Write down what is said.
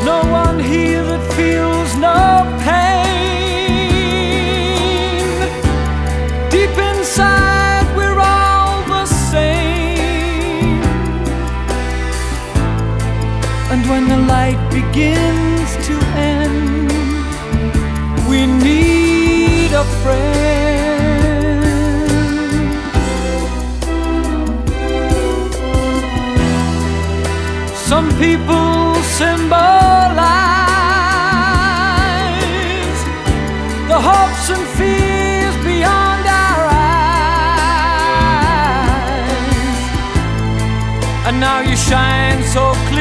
no one here that feels no pain. Deep inside we're all the same. And when the light begins to end, we need a friend. Some people symbolize the hopes and fears beyond our eyes. And now you shine so clear